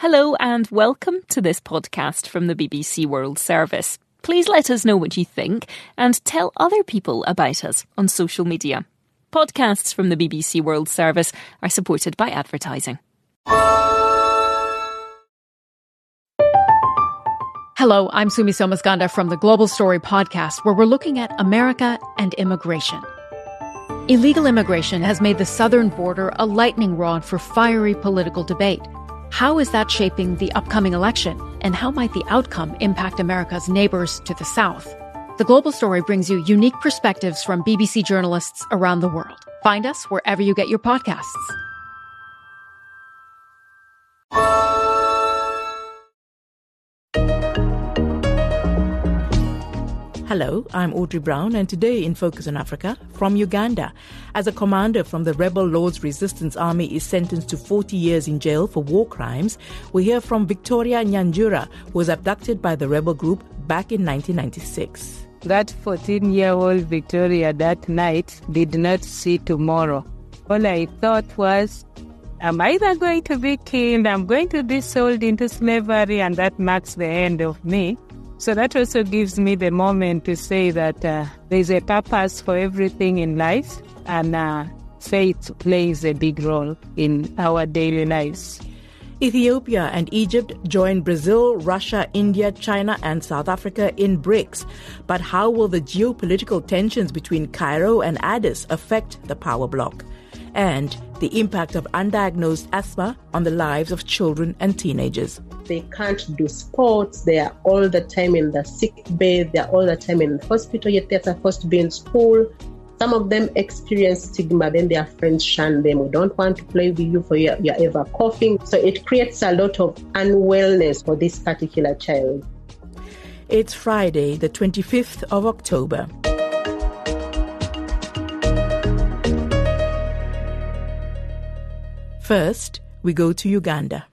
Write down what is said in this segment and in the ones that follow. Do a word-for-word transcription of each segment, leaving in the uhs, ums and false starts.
Hello and welcome to this podcast from the B B C World Service. Please let us know what you think and tell other people about us on social media. Podcasts from the B B C World Service are supported by advertising. Hello, I'm Sumi Somasganda from the Global Story podcast, where we're looking at America and immigration. Illegal immigration has made the southern border a lightning rod for fiery political debate. How is that shaping the upcoming election? And how might the outcome impact America's neighbors to the south? The Global Story brings you unique perspectives from B B C journalists around the world. Find us wherever you get your podcasts. Hello, I'm Audrey Brown, and today in Focus on Africa, from Uganda, as a commander from the rebel Lord's Resistance Army is sentenced to forty years in jail for war crimes, we hear from Victoria Nyanjura, who was abducted by the rebel group back in nineteen ninety-six. That fourteen-year-old Victoria that night did not see tomorrow. All I thought was, I'm either going to be killed, I'm going to be sold into slavery, and that marks the end of me. So that also gives me the moment to say that uh, there's a purpose for everything in life, and uh, faith plays a big role in our daily lives. Ethiopia and Egypt join Brazil, Russia, India, China and South Africa in BRICS. But how will the geopolitical tensions between Cairo and Addis affect the power bloc? And the impact of undiagnosed asthma on the lives of children and teenagers. They can't do sports, they are all the time in the sick bay, they are all the time in the hospital, yet they're supposed to be in school. Some of them experience stigma, then their friends shun them. We don't want to play with you for you're, you're ever coughing. So it creates a lot of unwellness for this particular child. It's Friday, the twenty-fifth of October. First, we go to Uganda.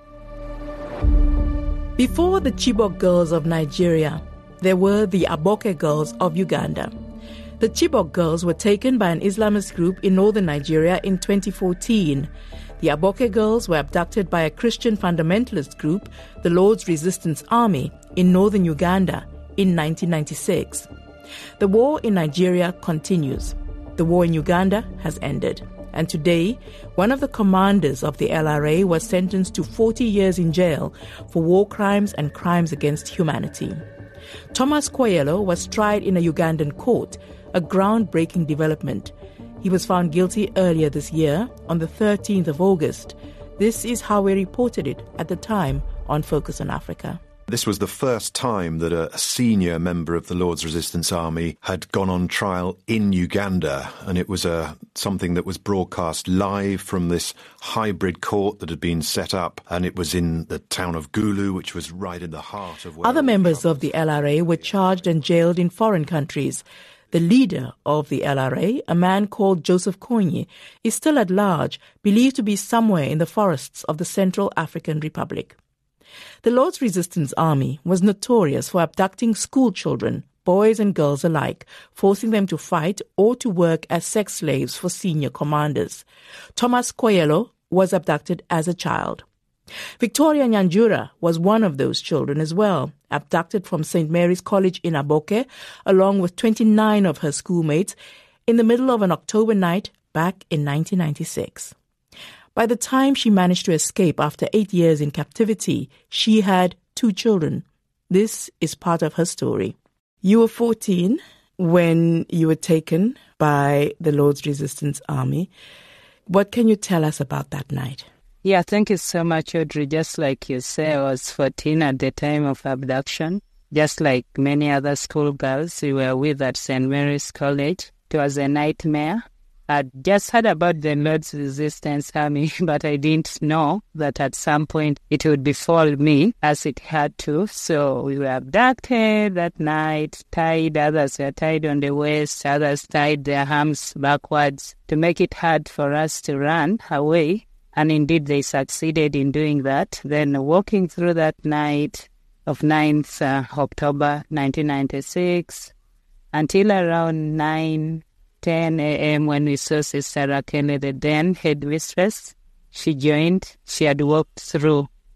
Before the Chibok girls of Nigeria, there were the Aboke girls of Uganda. The Chibok girls were taken by an Islamist group in northern Nigeria in twenty fourteen. The Aboke girls were abducted by a Christian fundamentalist group, the Lord's Resistance Army, in northern Uganda in nineteen ninety-six. The war in Nigeria continues. The war in Uganda has ended. And today, one of the commanders of the L R A was sentenced to forty years in jail for war crimes and crimes against humanity. Thomas Kwoyelo was tried in a Ugandan court, a groundbreaking development. He was found guilty earlier this year, on the thirteenth of August. This is how we reported it at the time on Focus on Africa. This was the first time that a senior member of the Lord's Resistance Army had gone on trial in Uganda, and it was a, something that was broadcast live from this hybrid court that had been set up, and it was in the town of Gulu, which was right in the heart of where Other members of the L R A were charged and jailed in foreign countries. The leader of the L R A, a man called Joseph Kony, is still at large, believed to be somewhere in the forests of the Central African Republic. The Lord's Resistance Army was notorious for abducting school children, boys and girls alike, forcing them to fight or to work as sex slaves for senior commanders. Thomas Kwoyelo was abducted as a child. Victoria Nyanjura was one of those children as well, abducted from Saint Mary's College in Aboke, along with twenty-nine of her schoolmates, in the middle of an October night back in nineteen ninety-six. By the time she managed to escape after eight years in captivity, she had two children. This is part of her story. You were fourteen when you were taken by the Lord's Resistance Army. What can you tell us about that night? Yeah, thank you so much, Audrey. Just like you say, I was fourteen at the time of abduction. Just like many other schoolgirls we were with at Saint Mary's College. It was a nightmare. I just heard about the Lord's Resistance Army, but I didn't know that at some point it would befall me as it had to. So we were abducted that night, tied, others were tied on the waist, others tied their arms backwards to make it hard for us to run away. And indeed they succeeded in doing that. Then walking through that night of ninth uh, October nineteen ninety-six until around nine ten a.m. when we saw Sister Rakele, the then headmistress. She joined. She had walked through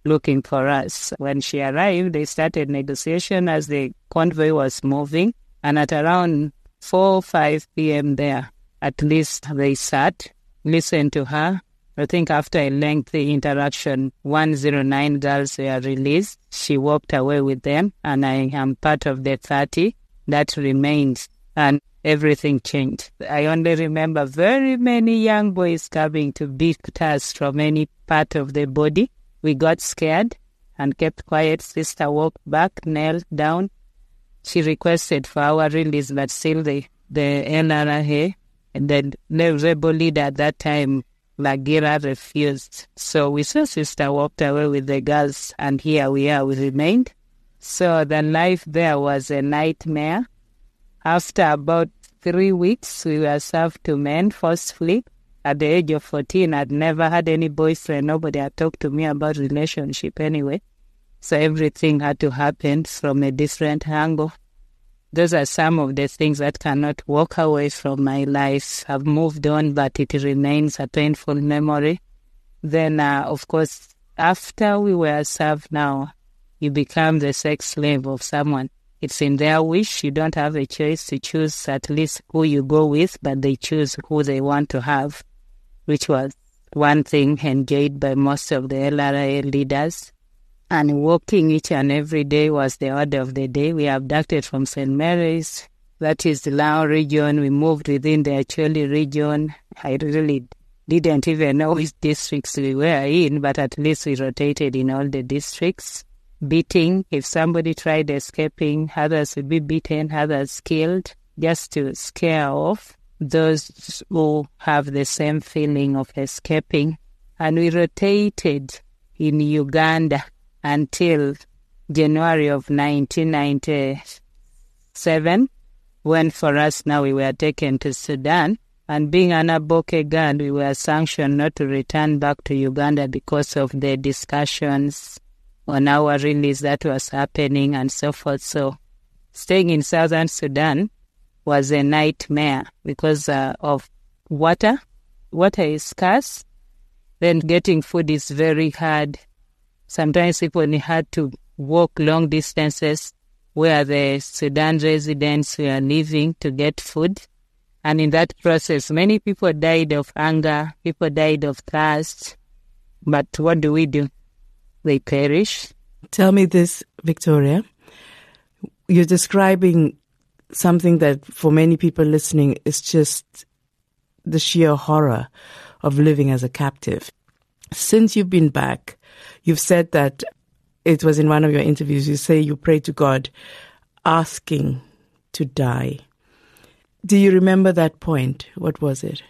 looking for us. When she arrived, they started negotiation as the convoy was moving. And at around four or five p.m. there, at least they sat, listened to her. I think after a lengthy interaction, one oh nine girls were released. She walked away with them, and I am part of the thirty that remained, and everything changed. I only remember very many young boys coming to beat us from any part of the body. We got scared and kept quiet. Sister walked back, knelt down. She requested for our release, but still the, the L R A and the rebel leader at that time, Lagira, refused. So we saw Sister walked away with the girls, and here we are, we remained. So the life there was a nightmare. After about three weeks, we were served to men forcefully. At the age of fourteen, I'd never had any boyfriend. Nobody had talked to me about relationship anyway. So everything had to happen from a different angle. Those are some of the things that cannot walk away from my life. I've moved on, but it remains a painful memory. Then, uh, of course, after we were served now, you become the sex slave of someone. It's in their wish. You don't have a choice to choose at least who you go with, but they choose who they want to have, which was one thing enjoyed by most of the L R A leaders. And walking each and every day was the order of the day. We abducted from Saint Mary's, that is the Lao region. We moved within the Acholi region. I really didn't even know which districts we were in, but at least we rotated in all the districts. Beating, if somebody tried escaping, others would be beaten, others killed, just to scare off those who have the same feeling of escaping. And we rotated in Uganda until January of nineteen ninety-seven, when for us now we were taken to Sudan. And being an Aboke girl, we were sanctioned not to return back to Uganda because of the discussions on our release that was happening and so forth. So staying in southern Sudan was a nightmare because uh, of water. Water is scarce. Then getting food is very hard. Sometimes people had to walk long distances where the Sudan residents were living to get food. And in that process, many people died of hunger, people died of thirst. But what do we do? They perish. Tell me this, Victoria. You're describing something that for many people listening is just the sheer horror of living as a captive. Since you've been back, you've said that it was in one of your interviews, you say you prayed to God asking to die. Do you remember that point? What was it?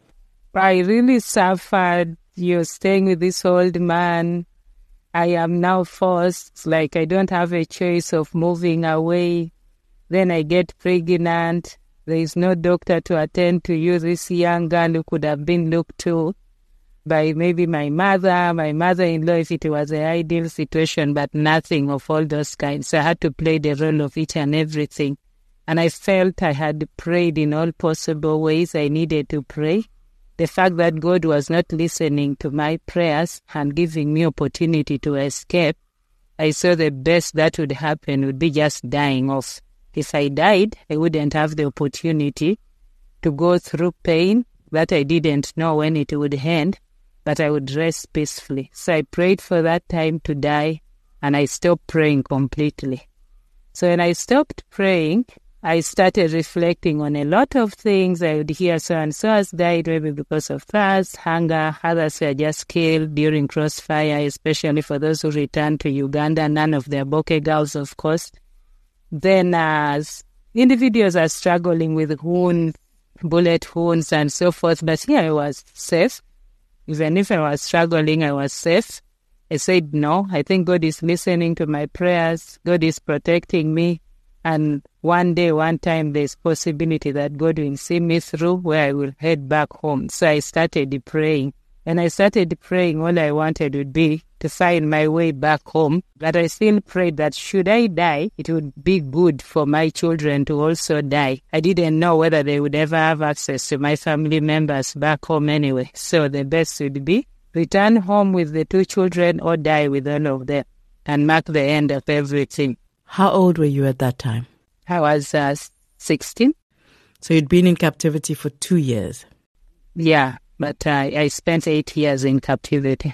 I really suffered. You're staying with this old man. I am now forced, like I don't have a choice of moving away. Then I get pregnant. There is no doctor to attend to you. This young girl who could have been looked to by maybe my mother, my mother-in-law, if it was an ideal situation, but nothing of all those kinds. So I had to play the role of each and everything. And I felt I had prayed in all possible ways I needed to pray. The fact that God was not listening to my prayers and giving me opportunity to escape, I saw the best that would happen would be just dying off. If I died, I wouldn't have the opportunity to go through pain that I didn't know when it would end, but I would rest peacefully. So I prayed for that time to die, and I stopped praying completely. So when I stopped praying, I started reflecting on a lot of things. I would hear so-and-so has died maybe because of thirst, hunger. Others were just killed during crossfire, especially for those who returned to Uganda. None of the Aboke girls, of course. Then as individuals are struggling with wounds, bullet wounds and so forth. But here I was safe. Even if I was struggling, I was safe. I said, no, I think God is listening to my prayers. God is protecting me. And one day, one time, there's possibility that God will see me through where I will head back home. So I started praying. And I started praying, all I wanted would be to find my way back home. But I still prayed that should I die, it would be good for my children to also die. I didn't know whether they would ever have access to my family members back home anyway. So the best would be return home with the two children or die with all of them and mark the end of everything. How old were you at that time? I was uh, sixteen. So you'd been in captivity for two years. Yeah, but uh, I spent eight years in captivity.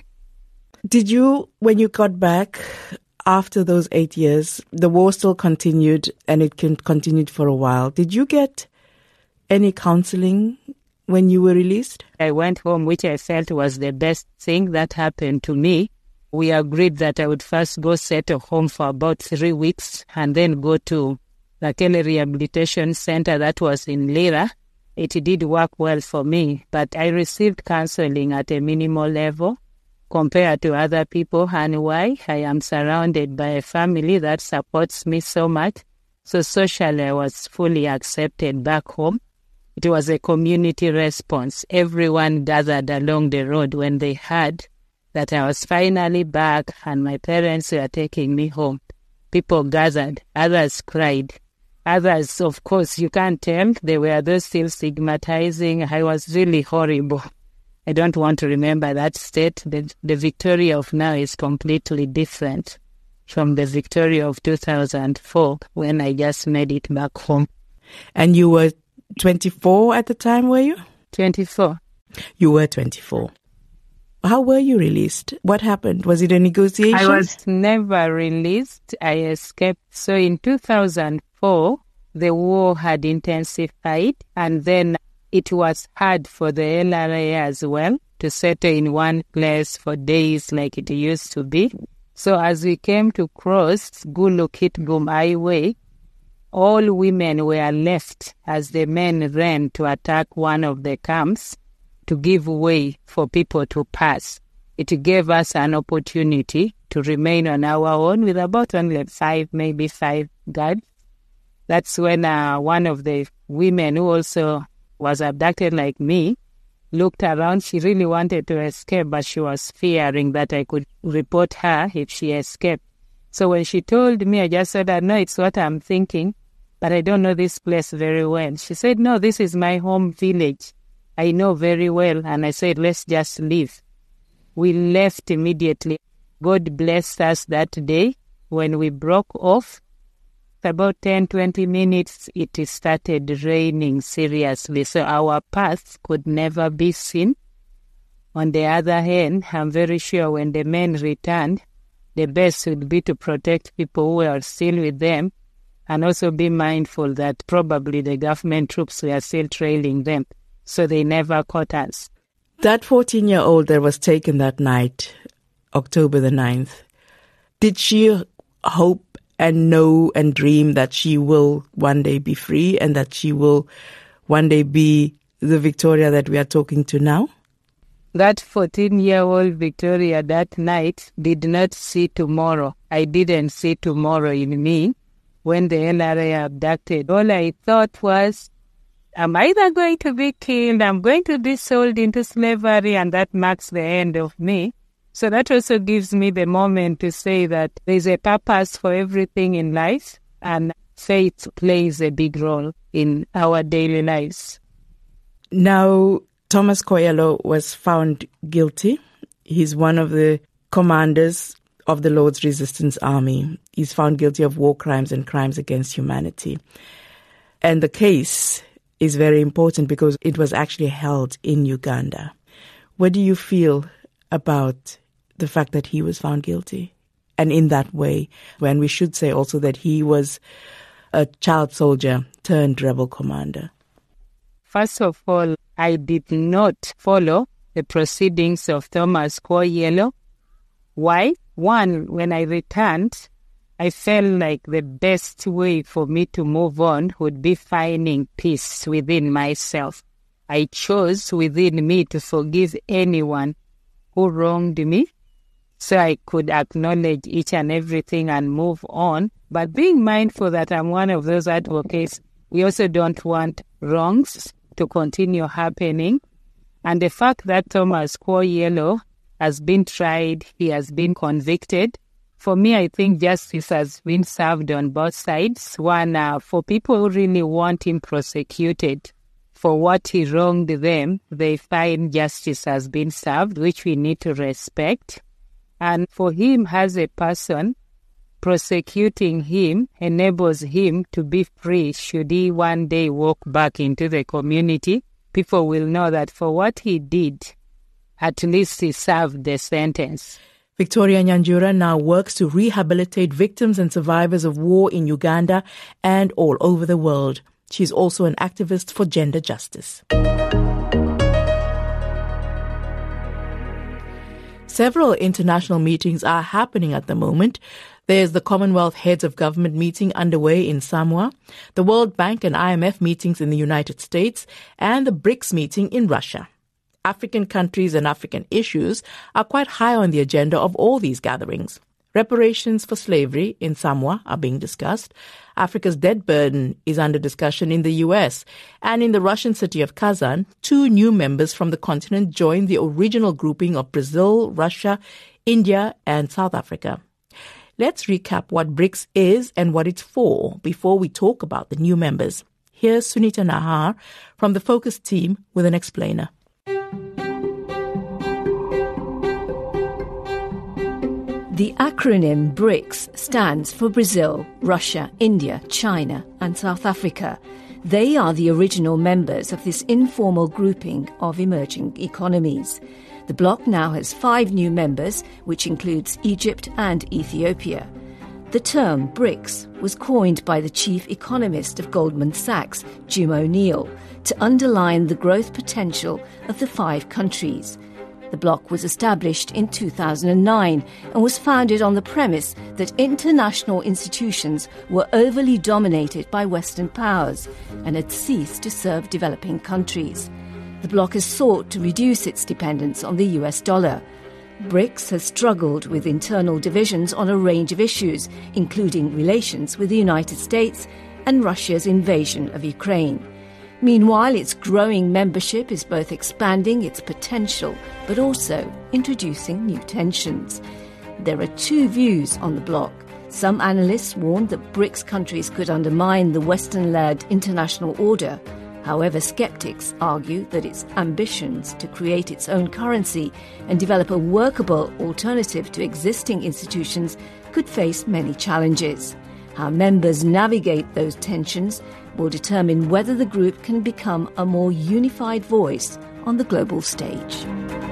Did you, when you got back after those eight years, the war still continued and it continued for a while. Did you get any counseling when you were released? I went home, which I felt was the best thing that happened to me. We agreed that I would first go settle home for about three weeks and then go to the Kelly Rehabilitation Center that was in Lira. It did work well for me, but I received counseling at a minimal level compared to other people. And why? I am surrounded by a family that supports me so much. So socially, I was fully accepted back home. It was a community response. Everyone gathered along the road when they heard that I was finally back and my parents were taking me home. People gathered, others cried. Others, of course, you can't tell. They were those still stigmatizing. I was really horrible. I don't want to remember that state. The, the Victoria of now is completely different from the Victoria of two thousand four when I just made it back home. And you were twenty-four at the time, were you? twenty-four. You were twenty-four. How were you released? What happened? Was it a negotiation? I was never released. I escaped. So in two thousand four, the war had intensified, and then it was hard for the L R A as well to settle in one place for days like it used to be. So as we came to cross Gulu-Kitgum Highway, all women were left as the men ran to attack one of the camps to give way for people to pass. It gave us an opportunity to remain on our own with about only five, maybe five guards. That's when uh, one of the women who also was abducted like me looked around. She really wanted to escape, but she was fearing that I could report her if she escaped. So when she told me, I just said, no, it's what I'm thinking, but I don't know this place very well. She said, no, this is my home village. I know very well. And I said, let's just leave. We left immediately. God blessed us that day. When we broke off, about ten, twenty minutes, it started raining seriously. So our path could never be seen. On the other hand, I'm very sure when the men returned, the best would be to protect people who are still with them and also be mindful that probably the government troops were still trailing them. So they never caught us. That fourteen-year-old that was taken that night, October the ninth, did she hope and know and dream that she will one day be free and that she will one day be the Victoria that we are talking to now? That fourteen-year-old Victoria that night did not see tomorrow. I didn't see tomorrow in me when the N R A abducted. All I thought was, I'm either going to be killed, I'm going to be sold into slavery, and that marks the end of me. So that also gives me the moment to say that there's a purpose for everything in life, and faith plays a big role in our daily lives. Now, Thomas Kwoyelo was found guilty. He's one of the commanders of the Lord's Resistance Army. He's found guilty of war crimes and crimes against humanity. And the case is very important because it was actually held in Uganda. What do you feel about the fact that he was found guilty? And in that way, when we should say also that he was a child soldier turned rebel commander. First of all, I did not follow the proceedings of Thomas Kwoyelo. Why? One, when I returned, I felt like the best way for me to move on would be finding peace within myself. I chose within me to forgive anyone who wronged me so I could acknowledge each and everything and move on. But being mindful that I'm one of those advocates, we also don't want wrongs to continue happening. And the fact that Thomas Kwoyelo has been tried, he has been convicted. For me, I think justice has been served on both sides. One, uh, for people who really want him prosecuted for what he wronged them, they find justice has been served, which we need to respect. And for him as a person, prosecuting him enables him to be free should he one day walk back into the community. People will know that for what he did, at least he served the sentence. Victoria Nyanjura now works to rehabilitate victims and survivors of war in Uganda and all over the world. She's also an activist for gender justice. Several international meetings are happening at the moment. There's the Commonwealth Heads of Government meeting underway in Samoa, the World Bank and I M F meetings in the United States, and the BRICS meeting in Russia. African countries and African issues are quite high on the agenda of all these gatherings. Reparations for slavery in Samoa are being discussed. Africa's debt burden is under discussion in the U S. And in the Russian city of Kazan, two new members from the continent joined the original grouping of Brazil, Russia, India, and South Africa. Let's recap what BRICS is and what it's for before we talk about the new members. Here's Sunita Nahar from the Focus team with an explainer. The acronym BRICS stands for Brazil, Russia, India, China and South Africa. They are the original members of this informal grouping of emerging economies. The bloc now has five new members, which includes Egypt and Ethiopia. The term BRICS was coined by the chief economist of Goldman Sachs, Jim O'Neill, to underline the growth potential of the five countries. The bloc was established in two thousand nine and was founded on the premise that international institutions were overly dominated by Western powers and had ceased to serve developing countries. The bloc has sought to reduce its dependence on the U S dollar. BRICS has struggled with internal divisions on a range of issues, including relations with the United States and Russia's invasion of Ukraine. Meanwhile, its growing membership is both expanding its potential but also introducing new tensions. There are two views on the bloc. Some analysts warn that BRICS countries could undermine the Western-led international order. However, skeptics argue that its ambitions to create its own currency and develop a workable alternative to existing institutions could face many challenges. How members navigate those tensions will determine whether the group can become a more unified voice on the global stage.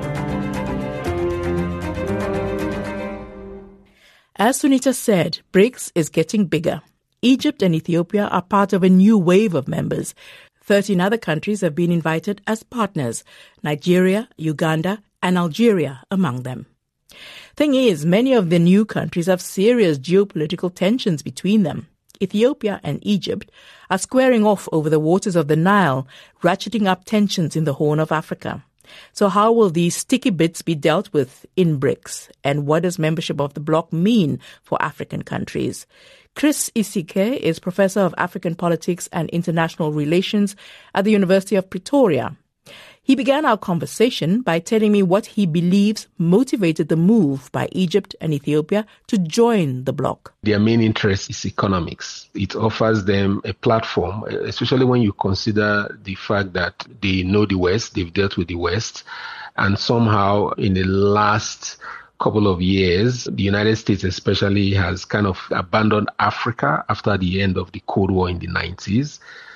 As Sunita said, BRICS is getting bigger. Egypt and Ethiopia are part of a new wave of members. Thirteen other countries have been invited as partners, Nigeria, Uganda, and Algeria among them. Thing is, many of the new countries have serious geopolitical tensions between them. Ethiopia and Egypt are squaring off over the waters of the Nile, ratcheting up tensions in the Horn of Africa. So how will these sticky bits be dealt with in BRICS? And what does membership of the bloc mean for African countries? Chris Isike is Professor of African Politics and International Relations at the University of Pretoria. He began our conversation by telling me what he believes motivated the move by Egypt and Ethiopia to join the bloc. Their main interest is economics. It offers them a platform, especially when you consider the fact that they know the West, they've dealt with the West, and somehow in the last couple of years, the United States especially has kind of abandoned Africa after the end of the Cold War in the nineties.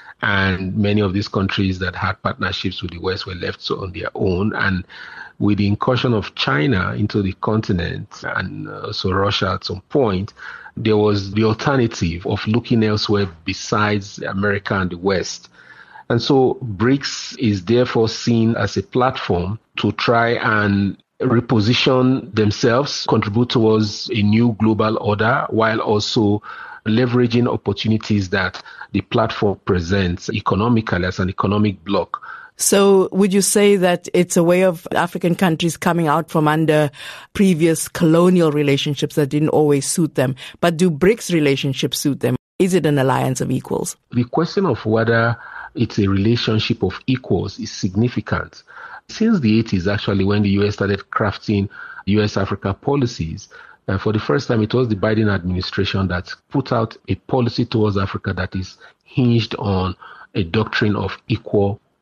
And many of these countries that had partnerships with the West were left on their own. And with the incursion of China into the continent and also Russia at some point, there was the alternative of looking elsewhere besides America and the West. And so BRICS is therefore seen as a platform to try and reposition themselves, contribute towards a new global order, while also leveraging opportunities that the platform presents economically as an economic bloc. So would you say that it's a way of African countries coming out from under previous colonial relationships that didn't always suit them? But do BRICS relationships suit them? Is it an alliance of equals? The question of whether it's a relationship of equals is significant. Since the eighties, actually, when the U S started crafting U S-Africa policies, Uh, for the first time, it was the Biden administration that put out a policy towards Africa that is hinged on a doctrine of equal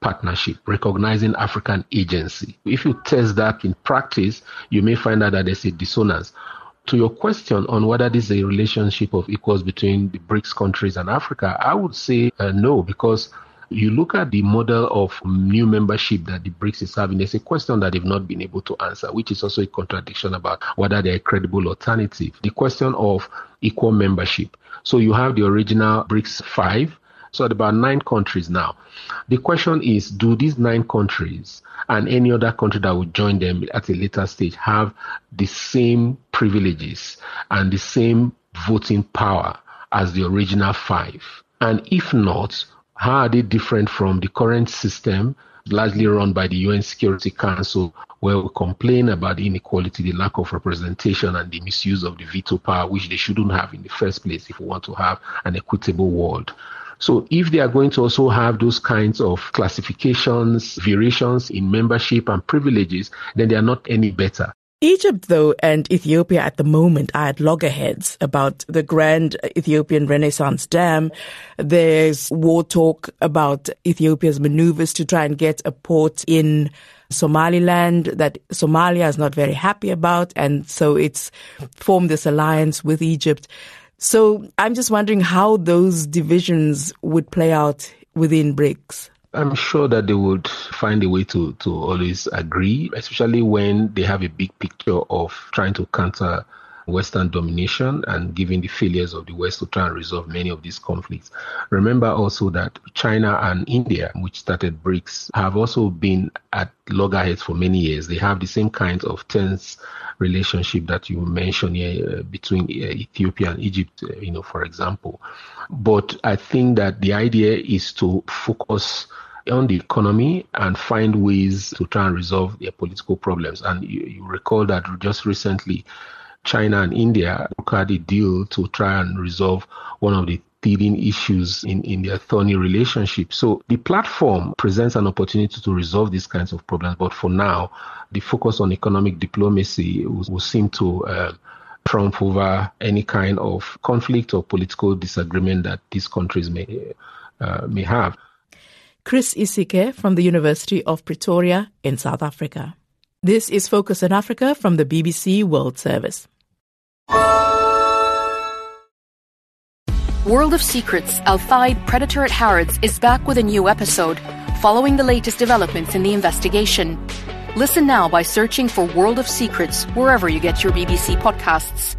partnership, recognizing African agency. If you test that in practice, you may find out that there's a dissonance. To your question on whether this is a relationship of equals between the BRICS countries and Africa, I would say uh, no, because you look at the model of new membership that the BRICS is having, there's a question that they've not been able to answer, which is also a contradiction about whether they're a credible alternative. The question of equal membership. So you have the original BRICS five, so at about nine countries now. The question is, do these nine countries and any other country that would join them at a later stage have the same privileges and the same voting power as the original five? And if not, how are they different from the current system, largely run by the U N Security Council, where we complain about the inequality, the lack of representation, and the misuse of the veto power, which they shouldn't have in the first place if we want to have an equitable world? So if they are going to also have those kinds of classifications, variations in membership and privileges, then they are not any better. Egypt, though, and Ethiopia at the moment are at loggerheads about the Grand Ethiopian Renaissance Dam. There's war talk about Ethiopia's maneuvers to try and get a port in Somaliland that Somalia is not very happy about, and so it's formed this alliance with Egypt. So I'm just wondering how those divisions would play out within BRICS. I'm sure that they would find a way to, to always agree, especially when they have a big picture of trying to counter Western domination and given the failures of the West to try and resolve many of these conflicts. Remember also that China and India, which started BRICS, have also been at loggerheads for many years. They have the same kind of tense relationship that you mentioned here uh, between uh, Ethiopia and Egypt, uh, you know, for example. But I think that the idea is to focus on the economy and find ways to try and resolve their political problems. And you, you recall that just recently, China and India had a deal to try and resolve one of the teething issues in, in their thorny relationship. So the platform presents an opportunity to resolve these kinds of problems. But for now, the focus on economic diplomacy will, will seem to uh, trump over any kind of conflict or political disagreement that these countries may uh, may have. Chris Isike from the University of Pretoria in South Africa. This is Focus on Africa from the B B C World Service. World of Secrets, Al-Thaid Predator at Harrods is back with a new episode, following the latest developments in the investigation. Listen now by searching for World of Secrets wherever you get your B B C podcasts.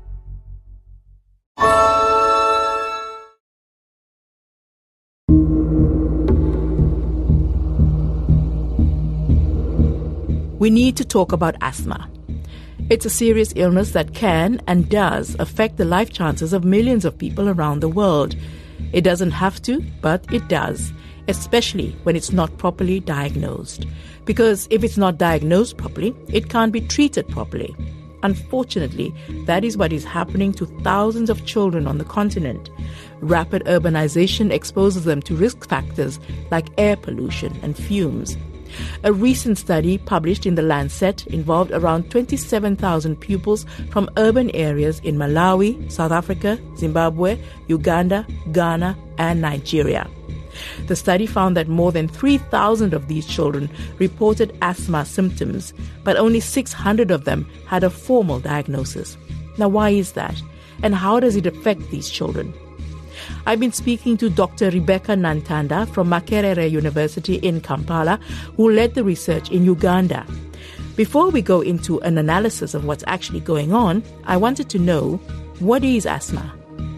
We need to talk about asthma. It's a serious illness that can and does affect the life chances of millions of people around the world. It doesn't have to, but it does, especially when it's not properly diagnosed. Because if it's not diagnosed properly, it can't be treated properly. Unfortunately, that is what is happening to thousands of children on the continent. Rapid urbanization exposes them to risk factors like air pollution and fumes. A recent study published in The Lancet involved around twenty-seven thousand pupils from urban areas in Malawi, South Africa, Zimbabwe, Uganda, Ghana, and Nigeria. The study found that more than three thousand of these children reported asthma symptoms, but only six hundred of them had a formal diagnosis. Now, why is that? And how does it affect these children? I've been speaking to Doctor Rebecca Nantanda from Makerere University in Kampala, who led the research in Uganda. Before we go into an analysis of what's actually going on, I wanted to know, what is asthma?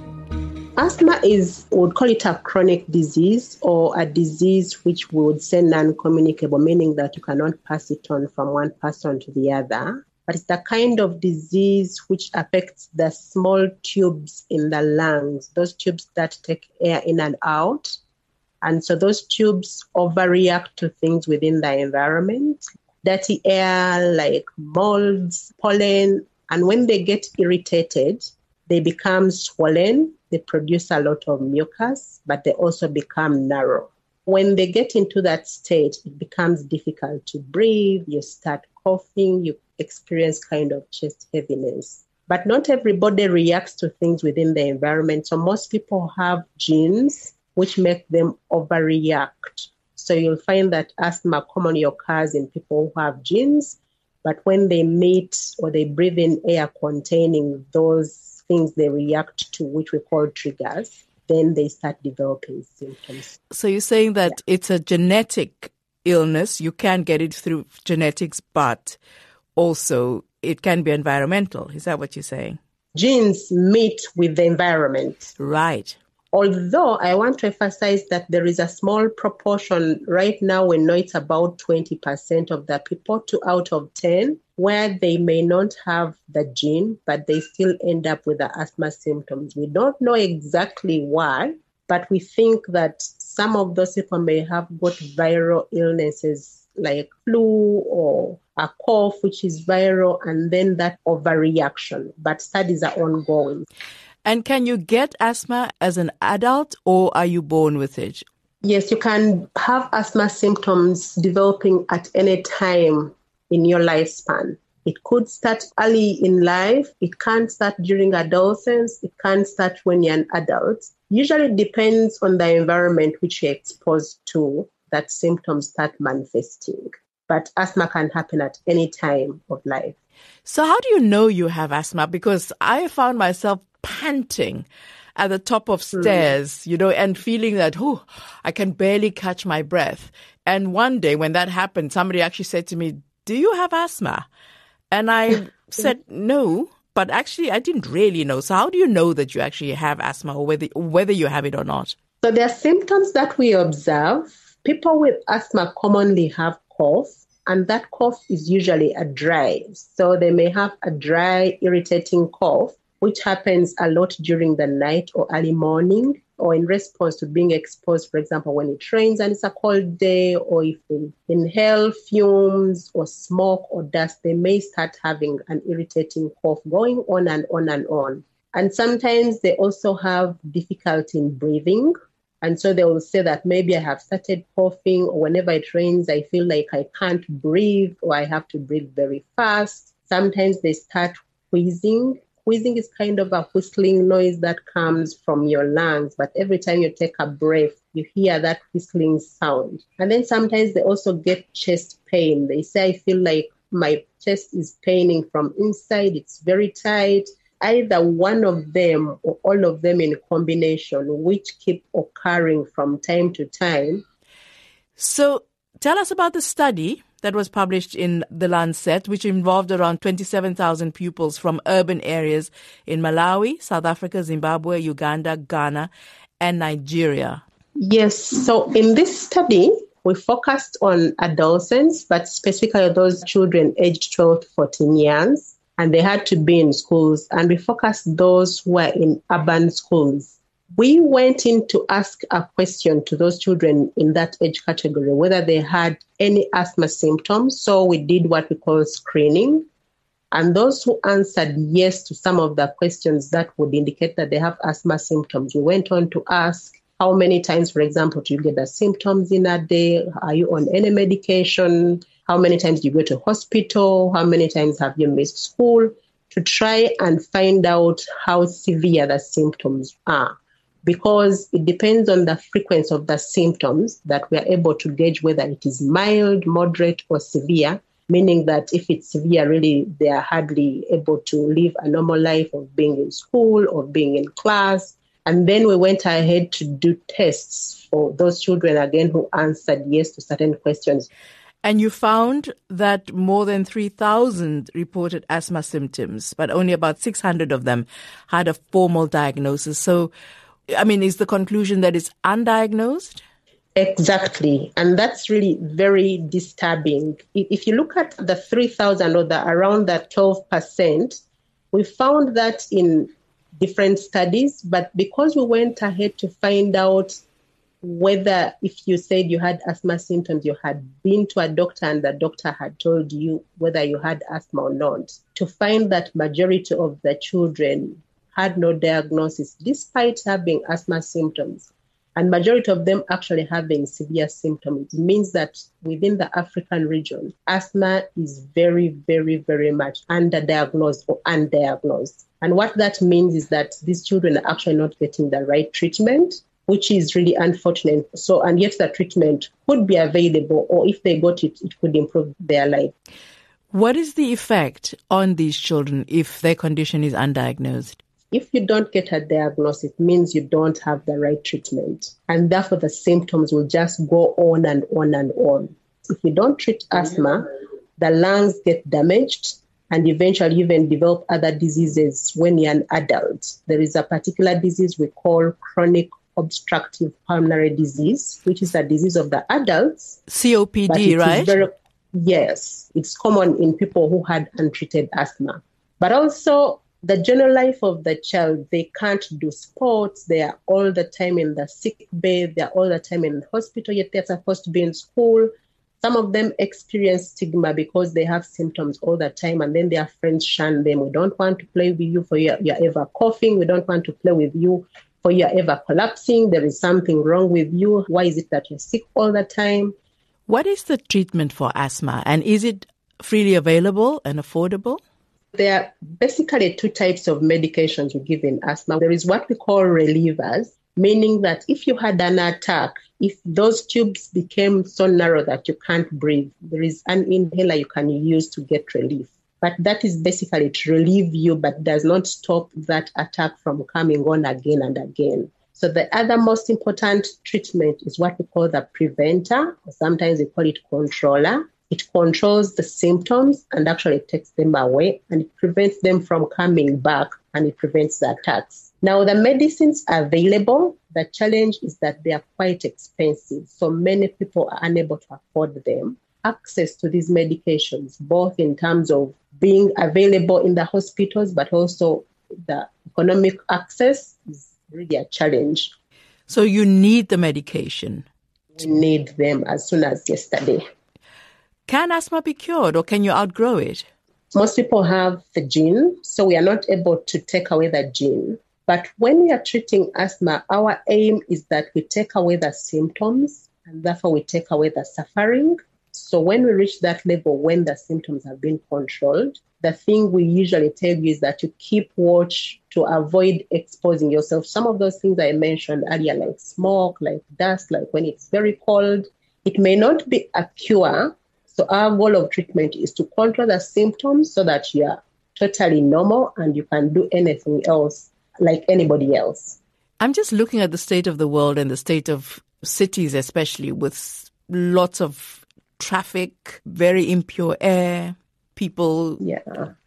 Asthma is, we would call it a chronic disease, or a disease which we would say non-communicable, meaning that you cannot pass it on from one person to the other. But it's the kind of disease which affects the small tubes in the lungs, those tubes that take air in and out. And so those tubes overreact to things within the environment, dirty air like molds, pollen. And when they get irritated, they become swollen. They produce a lot of mucus, but they also become narrow. When they get into that state, it becomes difficult to breathe. You start coughing, you experience kind of chest heaviness. But not everybody reacts to things within the environment. So most people have genes which make them overreact. So you'll find that asthma commonly occurs in people who have genes, but when they meet or they breathe in air containing those things they react to, which we call triggers, then they start developing symptoms. So you're saying that yeah. it's a genetic illness. You can get it through genetics, but also it can be environmental. Is that what you're saying? Genes meet with the environment. Right. Although I want to emphasize that there is a small proportion right now, we know it's about twenty percent of the people, two out of ten, where they may not have the gene, but they still end up with the asthma symptoms. We don't know exactly why, but we think that some of those people may have got viral illnesses like flu or a cough, which is viral, and then that overreaction. But studies are ongoing. And can you get asthma as an adult, or are you born with it? Yes, you can have asthma symptoms developing at any time in your lifespan. It could start early in life. It can start during adolescence. It can start when you're an adult. Usually it depends on the environment which you're exposed to that symptoms start manifesting. But asthma can happen at any time of life. So how do you know you have asthma? Because I found myself panting at the top of stairs, mm. you know, and feeling that, oh, I can barely catch my breath. And one day when that happened, somebody actually said to me, do you have asthma? And I said, no, but actually I didn't really know. So how do you know that you actually have asthma, or whether, whether you have it or not? So there are symptoms that we observe. People with asthma commonly have cough, and that cough is usually a dry. So they may have a dry, irritating cough, which happens a lot during the night or early morning, or in response to being exposed, for example, when it rains and it's a cold day, or if they inhale fumes or smoke or dust, they may start having an irritating cough going on and on and on. And sometimes they also have difficulty in breathing. And so they will say that maybe I have started coughing, or whenever it rains, I feel like I can't breathe, or I have to breathe very fast. Sometimes they start wheezing. Wheezing is kind of a whistling noise that comes from your lungs, but every time you take a breath, you hear that whistling sound. And then sometimes they also get chest pain. They say, I feel like my chest is paining from inside. It's very tight. Either one of them or all of them in combination, which keep occurring from time to time. So tell us about the study that was published in The Lancet, which involved around twenty-seven thousand pupils from urban areas in Malawi, South Africa, Zimbabwe, Uganda, Ghana, and Nigeria. Yes. So in this study, we focused on adolescents, but specifically those children aged twelve to fourteen years. And they had to be in schools, and we focused those who were in urban schools. We went in to ask a question to those children in that age category, whether they had any asthma symptoms. So we did what we call screening. And those who answered yes to some of the questions that would indicate that they have asthma symptoms, we went on to ask, how many times, for example, do you get the symptoms in a day? Are you on any medication? How many times do you go to hospital? How many times have you missed school? To try and find out how severe the symptoms are. Because it depends on the frequency of the symptoms that we are able to gauge whether it is mild, moderate, or severe, meaning that if it's severe, really, they are hardly able to live a normal life of being in school or being in class. And then we went ahead to do tests for those children, again, who answered yes to certain questions. And you found that more than three thousand reported asthma symptoms, but only about six hundred of them had a formal diagnosis. So, I mean, is the conclusion that it's undiagnosed? Exactly. And that's really very disturbing. If you look at the three thousand or the around that twelve percent, we found that in different studies, but because we went ahead to find out whether if you said you had asthma symptoms, you had been to a doctor and the doctor had told you whether you had asthma or not, to find that majority of the children had no diagnosis despite having asthma symptoms. And majority of them actually having severe symptoms. It means that within the African region, asthma is very, very, very much underdiagnosed or undiagnosed. And what that means is that these children are actually not getting the right treatment, which is really unfortunate. So, and yet the treatment could be available, or if they got it, it could improve their life. What is the effect on these children if their condition is undiagnosed? If you don't get a diagnosis, it means you don't have the right treatment. And therefore, the symptoms will just go on and on and on. If you don't treat asthma, the lungs get damaged and eventually even develop other diseases when you're an adult. There is a particular disease we call chronic obstructive pulmonary disease, which is a disease of the adults. C O P D, right? Very, yes, it's common in people who had untreated asthma. But also, the general life of the child, they can't do sports. They are all the time in the sick bay. They are all the time in the hospital, yet they're supposed to be in school. Some of them experience stigma because they have symptoms all the time, and then their friends shun them. We don't want to play with you for you're, you're ever coughing. We don't want to play with you for you're ever collapsing. There is something wrong with you. Why is it that you're sick all the time? What is the treatment for asthma, and is it freely available and affordable? There are basically two types of medications we give in asthma. There is what we call relievers, meaning that if you had an attack, if those tubes became so narrow that you can't breathe, there is an inhaler you can use to get relief. But that is basically to relieve you, but does not stop that attack from coming on again and again. So the other most important treatment is what we call the preventer, or sometimes we call it controller. It controls the symptoms and actually takes them away, and it prevents them from coming back, and it prevents the attacks. Now, the medicines are available. The challenge is that they are quite expensive, so many people are unable to afford them. Access to these medications, both in terms of being available in the hospitals, but also the economic access, is really a challenge. So you need the medication? We need them as soon as yesterday. Can asthma be cured, or can you outgrow it? Most people have the gene, so we are not able to take away the gene. But when we are treating asthma, our aim is that we take away the symptoms, and therefore we take away the suffering. So when we reach that level, when the symptoms have been controlled, the thing we usually tell you is that you keep watch to avoid exposing yourself. Some of those things I mentioned earlier, like smoke, like dust, like when it's very cold, it may not be a cure. So our goal of treatment is to control the symptoms so that you are totally normal and you can do anything else like anybody else. I'm just looking at the state of the world and the state of cities, especially with lots of traffic, very impure air, people yeah.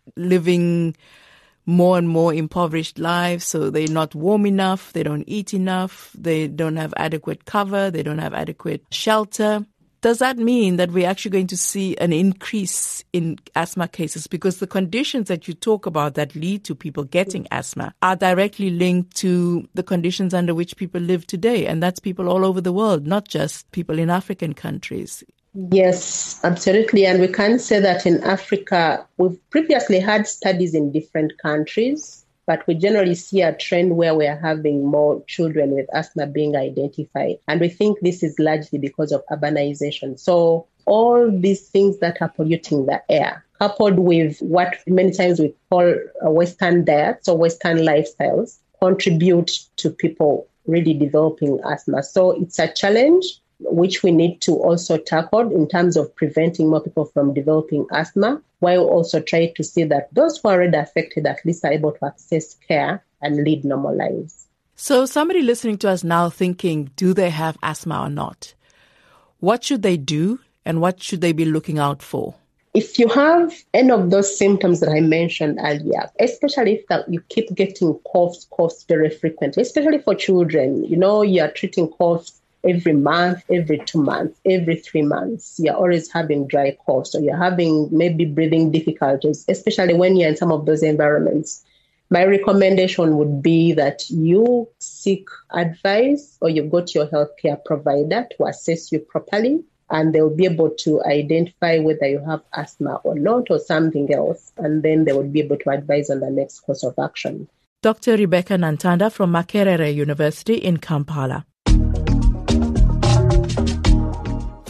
living more and more impoverished lives. So they're not warm enough, they don't eat enough, they don't have adequate cover, they don't have adequate shelter. Does that mean that we're actually going to see an increase in asthma cases? Because the conditions that you talk about that lead to people getting asthma are directly linked to the conditions under which people live today. And that's people all over the world, not just people in African countries. Yes, absolutely. And we can say that in Africa, we've previously had studies in different countries, but we generally see a trend where we are having more children with asthma being identified. And we think this is largely because of urbanization. So all these things that are polluting the air, coupled with what many times we call Western diets or Western lifestyles, contribute to people really developing asthma. So it's a challenge which we need to also tackle in terms of preventing more people from developing asthma, while also trying to see that those who are already affected at least are able to access care and lead normal lives. So somebody listening to us now thinking, do they have asthma or not? What should they do and what should they be looking out for? If you have any of those symptoms that I mentioned earlier, especially if that you keep getting coughs, coughs very frequently, especially for children, you know, you are treating coughs every month, every two months, every three months, you're always having dry coughs, or you're having maybe breathing difficulties, especially when you're in some of those environments. My recommendation would be that you seek advice or you go to your healthcare provider to assess you properly, and they'll be able to identify whether you have asthma or not or something else, and then they would be able to advise on the next course of action. Doctor Rebecca Nantanda from Makerere University in Kampala.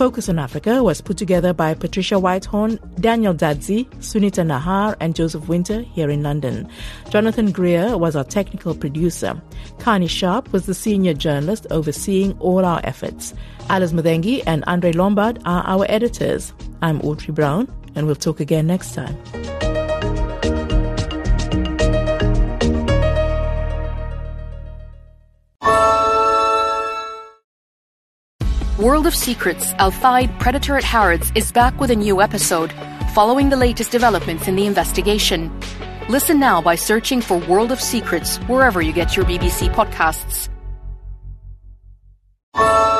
Focus on Africa was put together by Patricia Whitehorn, Daniel Dadzi, Sunita Nahar and Joseph Winter here in London. Jonathan Greer was our technical producer. Kani Sharp was the senior journalist overseeing all our efforts. Alice Muthengi and Andre Lombard are our editors. I'm Audrey Brown, and we'll talk again next time. World of Secrets, Al-Thaid Predator at Harrods is back with a new episode, following the latest developments in the investigation. Listen now by searching for World of Secrets wherever you get your B B C podcasts.